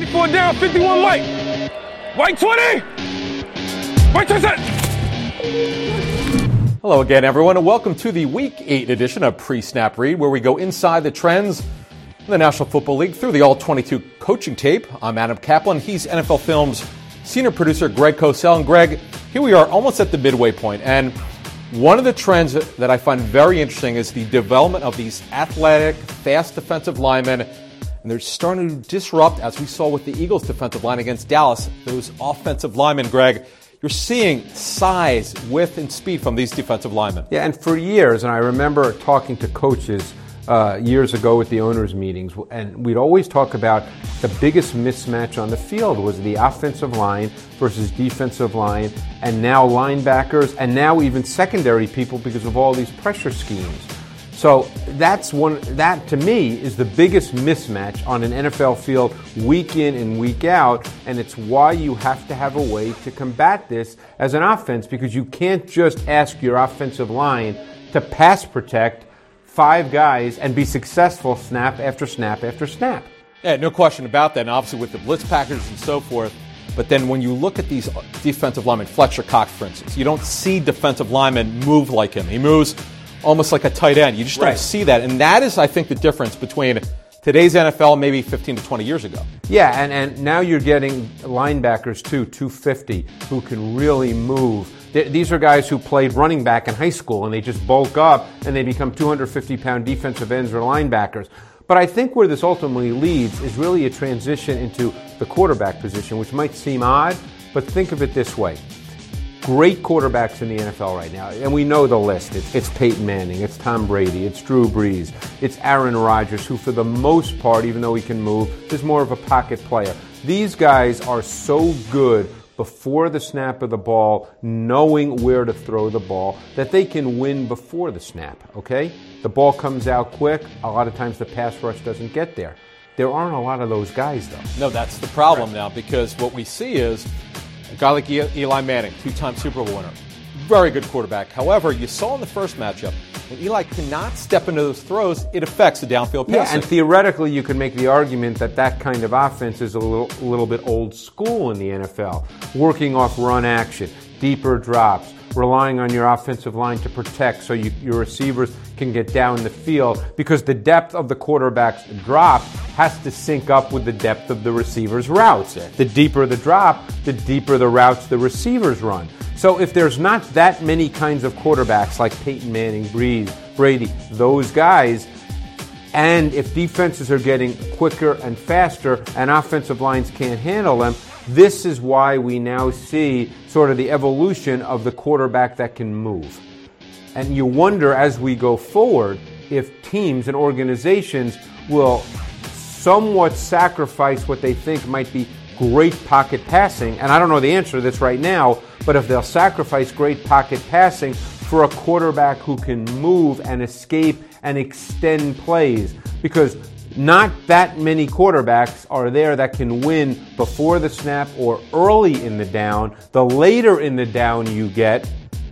4 down, 51 Mike. White 20. White 20. Hello again, everyone, and welcome to the Week 8 edition of Pre-Snap Read, where we go inside the trends in the National Football League through the All-22 coaching tape. I'm Adam Kaplan. He's NFL Films senior producer Greg Cosell. And Greg, here we are almost at the midway point, and one of the trends that I find very interesting is the development of these athletic, fast defensive linemen. And they're starting to disrupt, as we saw with the Eagles' defensive line against Dallas, those offensive linemen, Greg. You're seeing size, width, and speed from these defensive linemen. Yeah, and for years, and I remember talking to coaches years ago with the owners' meetings, and we'd always talk about the biggest mismatch on the field was the offensive line versus defensive line, and now linebackers, and now even secondary people because of all these pressure schemes. So that to me is the biggest mismatch on an NFL field week in and week out, and it's why you have to have a way to combat this as an offense, because you can't just ask your offensive line to pass protect 5 guys and be successful snap after snap after snap. Yeah, no question about that, and obviously with the blitz packages and so forth. But then when you look at these defensive linemen, Fletcher Cox, for instance, you don't see defensive linemen move like him. He moves almost like a tight end. You just don't see that. And that is, I think, the difference between today's NFL and maybe 15 to 20 years ago. Yeah, and now you're getting linebackers, too, 250, who can really move. These are guys who played running back in high school, and they just bulk up, and they become 250-pound defensive ends or linebackers. But I think where this ultimately leads is really a transition into the quarterback position, which might seem odd, but think of it this way. Great quarterbacks in the NFL right now, and we know the list. It's Peyton Manning, it's Tom Brady, it's Drew Brees, it's Aaron Rodgers, who for the most part, even though he can move, is more of a pocket player. These guys are so good before the snap of the ball, knowing where to throw the ball, that they can win before the snap, okay? The ball comes out quick. A lot of times the pass rush doesn't get there. There aren't a lot of those guys, though. No, that's the problem now, because what we see is a guy like Eli Manning, 2-time Super Bowl winner, very good quarterback. However, you saw in the first matchup, when Eli cannot step into those throws, it affects the downfield passing. Yeah, and theoretically, you can make the argument that that kind of offense is a little bit old school in the NFL, working off run action, deeper drops, relying on your offensive line to protect so your receivers can get down the field, because the depth of the quarterback's drop has to sync up with the depth of the receiver's routes. The deeper the drop, the deeper the routes the receivers run. So if there's not that many kinds of quarterbacks like Peyton Manning, Brees, Brady, those guys, and if defenses are getting quicker and faster and offensive lines can't handle them, this is why we now see sort of the evolution of the quarterback that can move. And you wonder as we go forward if teams and organizations will somewhat sacrifice what they think might be great pocket passing. And I don't know the answer to this right now, but if they'll sacrifice great pocket passing for a quarterback who can move and escape and extend plays, because not that many quarterbacks are there that can win before the snap or early in the down. The later in the down you get,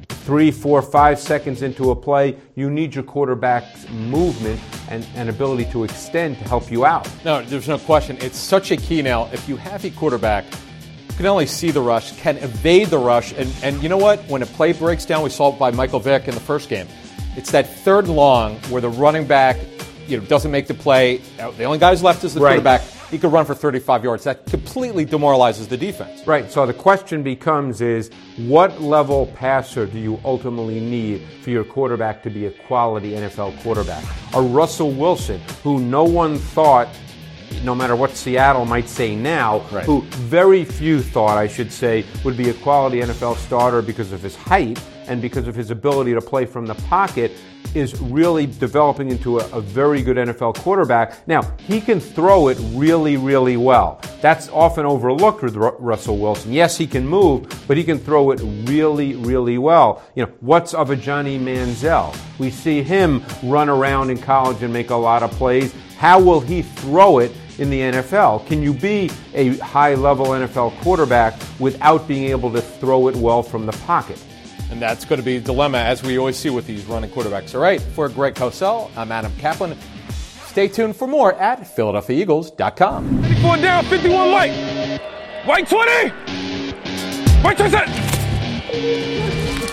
3, 4, 5 seconds into a play, you need your quarterback's movement and ability to extend to help you out. No, there's no question. It's such a key now. If you have a quarterback who can only see the rush, can evade the rush, and you know what? When a play breaks down, we saw it by Michael Vick in the first game. It's that third and long where the running back doesn't make the play. The only guy who's left is the quarterback. He could run for 35 yards. That completely demoralizes the defense. Right. So the question becomes is, what level passer do you ultimately need for your quarterback to be a quality NFL quarterback? A Russell Wilson, who no one thought, no matter what Seattle might say now, who very few thought, I should say, would be a quality NFL starter because of his height and because of his ability to play from the pocket, is really developing into a very good NFL quarterback. Now, he can throw it really, really well. That's often overlooked with Russell Wilson. Yes, he can move, but he can throw it really, really well. What's of a Johnny Manziel? We see him run around in college and make a lot of plays. How will he throw it in the NFL? Can you be a high-level NFL quarterback without being able to throw it well from the pocket? And that's going to be a dilemma, as we always see with these running quarterbacks. All right, for Greg Cosell, I'm Adam Kaplan. Stay tuned for more at PhiladelphiaEagles.com. 54 down, 51 white. White 20. White 20.